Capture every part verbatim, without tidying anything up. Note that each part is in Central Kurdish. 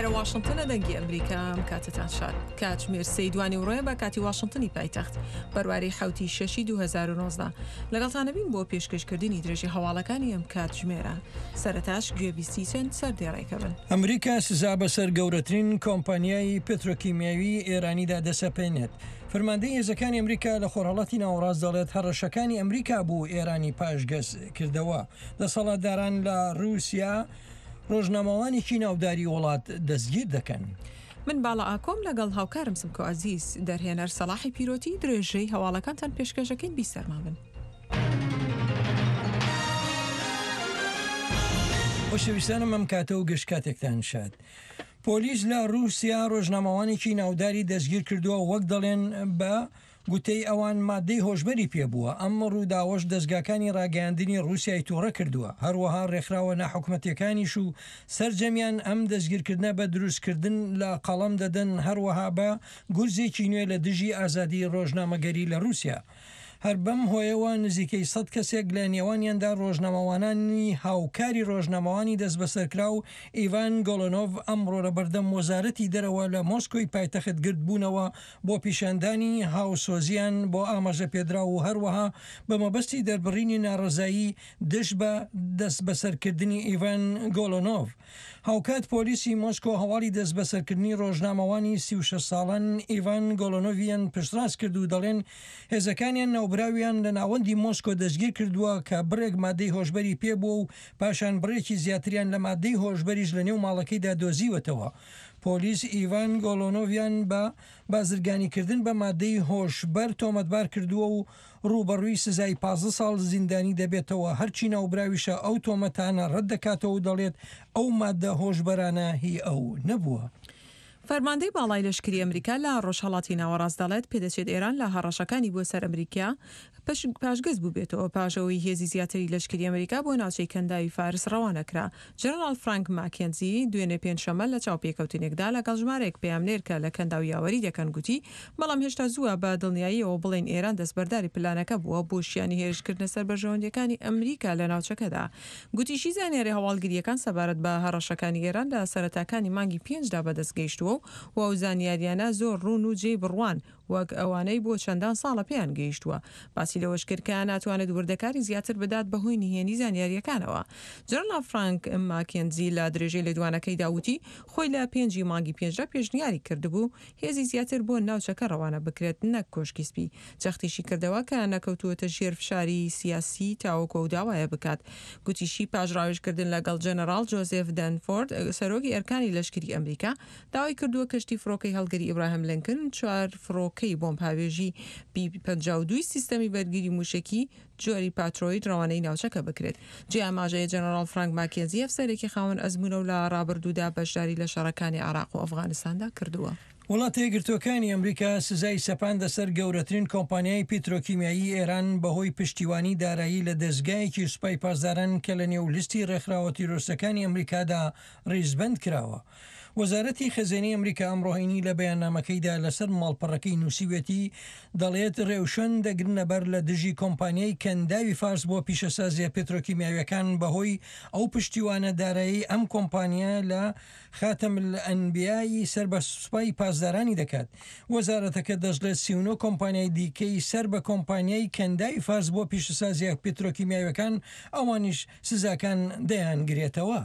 لێرە واشنگتنە دەنگی ئەمریکام کاتتان شاد کاتژمێر سەی دوانی و ڕۆیە بە کاتی واشنگتنی پایتەخت بەرواری حوتی شەشی دو هەزار و نۆزدە لەگەڵتانەبین بۆ پێشکەشکردنی درێژی هەواڵەکانی ئەم کاتژمێرە سەرەتاش گوێبیستی چەند سەردێڕێکە بن. ئەمریکا سزا بەسەر گەورەترین کۆمپانیای پێترۆکیمیاوی ئێرانیدا دەسەپێنێت. فەرماندەی هێزەکانی ئەمریکا لە خۆرهەڵاتی ناوەڕاست دەڵێت هەڕەشەکانی ئەمریکا بوو ئێرانی پاشگەز کردەوە. دەسەڵاتداران لە رووسیا ڕۆژنامەوانێکی ناوداری وڵات دەستگیر دەکەن. من باڵا ئاکۆم لەگەڵ هاوکارم سمکۆ عەزیز دەرهێنەر سەلاحی پیرۆتی درێژەی هەواڵەکانتان پێشکەشەکەین بیسەرما بن. خۆشەویستانم ئەم کاتە و گەشت کاتێکتان شاد. پۆلیس لە رووسیا ڕۆژنامەوانێکی ناوداری دەستگیر کردووە وەک دەڵێن بە گوتەی ئەوان مادەی هۆشبەری پێبووە. ئەم ڕووداوەش دەستگاکانی ڕاگەیاندنی رووسیای تووڕە کردووە. هەروەها ڕێکخراوە ناحکومەتیەکانیش و سەرجەمیان ئەم دەستگیرکردنە بە دروستکردن لە قەڵەم دەدەن هەروەها بە گورزێکی نوێ لە دژی ئازادی ڕۆژنامەگەری لە رووسیا. هەر بەم هۆیەوە نزیکەی سەد کەسێک لە نێوانیاندا ڕۆژنامەوانانی هاوکاری ڕۆژنامەوانی دەست بەسەرکرا و ئیڤان گۆلۆنۆڤ ئەمڕۆ لە بەردەم وەزارەتی دەرەوە لە مۆسکۆی پایتەخت گرت بوونەوە بۆ پیشاندانی هاوسۆزیان بۆ ئاماژە پێدرا و هەروەها بە مەبەستی دەربڕینی ناڕزایی دش بە دەست بەسەرکردنی ئیڤان گۆلۆنۆڤ. هاوکات پۆلیسی مۆسکۆ هەواڵی دەست بەسەرکردنی ڕۆژنامەوانی سی و شەش ساڵان ئیڤان گۆلۆنۆڤیان پشتڕاست کرد و دەڵێن هێزەکانیان ناوبراویان لە ناوەندی مۆسکۆ دەستگیر کردووە کە بڕێک مادەی هۆشبەری پێبووە و پاشان بڕێکی زیاتریان لە مادەی هۆشبەریش لە نێو ماڵەکەیدا دۆزیوەتەوە. پۆلیس ئیڤان گۆلۆنۆڤیان بە بازرگانیکردن بە مادەی هۆشبەر تۆمەتبار کردووە و ڕوبەڕووی سزای پازدە ساڵ زیندانی دەبێتەوە. هەرچی ناوبراویشە ئەو تۆمەتانە ڕەت دەکاتەوە و دەڵێت ئەو مادە هۆشبەرانە هی ئەو نەبووە. فەرماندەی باڵای لەشکری ئەمریکا لە ڕۆژهەڵاتی ناوەڕاست دەڵێت پێدەچێت ئێران لە هەڕەشەکانی بۆ سەر ئەمریکا پاشگەز بوو بێتەوە پاشەوەی هێزی زیاتری لەشکری ئەمریکا بۆ ناوچەی کەنداوی فارس ڕەوانەکرا. جەنەرال فرانک ماکێنزی دوێنێ پێنجشەممە لە چاوپێکەوتنێکدا لەگەڵ ژمارێک پەیامنێرکە لە کەنداوی یاوەری دەکەن گوتی بەڵام هێشتا زووە بە دڵنیاییەوە بڵێن ئێران دەستبەرداری پلانەکە بووە بۆ شیانی هێرشکردنە سەر بەرژەوەندەکانی ئەمریکا لە ناوچەکەدا. گوتیشی زانیاری هەواڵگریەکان سەبارەت بە هەڕەشەکانی ئێران لە سەرەتاکانی مانگی پێنجدا بەدەستگەیشتووە و ئەو زانیاریانە زۆر ڕوون و جێی بڕوان وەک ئەوانەی بۆ چەندان ساڵە پێیان گەیشتووە. باسی لەوەش کرد کە ناتوانێت وردەکاری زیاتر بدات بەهۆی نهێنی زانیاریەکانەوە. جەنەرال فرانک ماکێنزی لە درێژەی لێدوانەکەی داوتی خۆی لە پێنجی مانگی پێنجدا پێشنیاری کردبوو هێزی زیاتر بۆ ناوچەکە ڕەوانە بکرێت نەک کۆشکی سپی. جەختیشی کردەوە کە نەکەوتووەتە ژێر فشاری سیاسی تاوەکۆ و داوایە بکات. گوتیشی پاژڕاویشکردن لەگەڵ جەنەرال جۆزێف دەنفۆرد سەرۆکی ئەرکانی لەشکری ئەمریکا داوای کردووە کەشتی فڕۆکەی هەڵگەری ئیبراهیم لینکن چوار فڕۆکەی بۆمب هاوێژی بی پەنجا و دوو سیستەمی بەرگری موشکی جۆری پاترۆید ڕەوانەی ناوچەکە بکرێت. جێ ئاماژەیە جەنەرال فرانک ماکێنزی ئەفسەرێکی خاوەن ئەزموونە و لە ڕابردوودا بەشداری لە شەڕەکانی عێراق و ئەفغانستاندا کردووە. وڵاتە یەکگرتووەکانی ئەمریکا سزای سەپاندە سەر گەورەترین کۆمپانیای پیترۆکیمیایی ئێران بەهۆی پشتیوانی دارایی لە دەستگایەکی سوپای پاسداران کە لە نێو لیستی ڕێکخراوە تیرۆرسەکانی ئەمریکادا ڕیزبەند کراوە. وەزارەتی خەزانەی ئەمریکا ئەمڕۆهینی لە بەیاننامەکەیدا لەسەر ماڵپەڕەکەی نووسیوێتی دەڵێت ڕێوشەن دەگرنە بەر لە دژی کۆمپانیای کەنداوی فارس بۆ پیشەسازیە پێترۆکیمیاویەکان بەهۆی ئەو پشتیوانە دارایی ئەم کۆمپانیا لە خاتەم ئەنبیایی سەر بە سوپای پاسدارانی دەکات. وەزارەتەکە دەژڵێت سی و نۆ کۆمپانیای دیکەی سەر بە کۆمپانیای کەنداوی فارس بۆ پیشەسازیە پێترۆکیمیاویەکان ئەوانیش سزاکان دەیانگرێتەوە.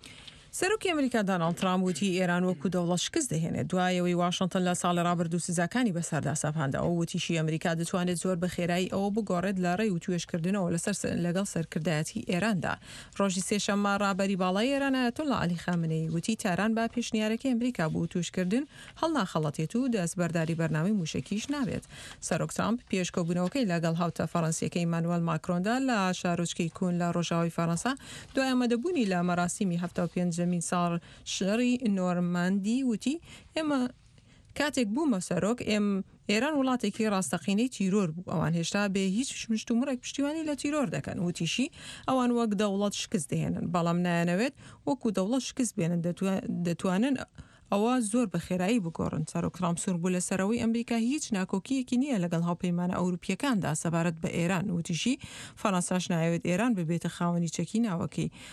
سەرۆکی ئەمریکا دۆناڵد ترامپ وتی ئێران وەکو دەوڵەت شکست دەهێنێت دوایەوەی واشنگتن لە ساڵی ڕابردوو سزاکانی بەسەردا سەپاندە. ئەو وتیشی ئەمریکا دەتوانێت زۆر بە خێرایی ئەوە بگۆڕێت لە ڕێی و توێشکردنەوە لەسەر لەگەڵ سەرکردایەتی ئێراندا. ڕۆژی سێشەممە ڕابەری باڵای ئێران ئایەتوڵا عەلی خامنەیی وتی تاران با پێشنیارەکەی ئەمریکا بۆ توێشکردن هەڵ ناخەڵەتێت و دەستبەرداری بەرنامەی موشکیش نابێت. سەرۆک ترامپ پێشکۆبوونەوەکەی لەگەڵ هاوتە فەڕەنسیەکەی مانوێل ماکرۆندا لە شارۆچکەی کۆن لە ڕۆژاوای فەڕەنسا دوای ئامادەبوونی لە مەراسیمی هەفتە و پێنجەمین ساڵ شەڕی نۆرماندی وتی ئێمە کاتێک بوومە سەرۆک ئێم ئێران وڵاتێکی ڕاستەقینەی تیرۆر بوو ئەوان هێشتا بێ هیچ مشت و مڕێک پشتیوانی لە تیرۆر دەکەن. وتیشی ئەوان وەک دەوڵەت شکست دێنن بەڵام نایەنەوێت وەکو دەوڵەت شکست بێنن دەتوانن ئەوە زۆر بە خێرایی بگۆڕن. سەرۆک ترامپ سوور بوو لەسەرەوەی ئەمریکا هیچ ناکۆکیەکی نییە لەگەڵ هاوپەیمانە ئەوروپیەکاندا سەبارەت بە ئێران. وتیشی فەڕەنساش نایەوێت ئێران ببێتە خاوەنی چەکی ناوەکەی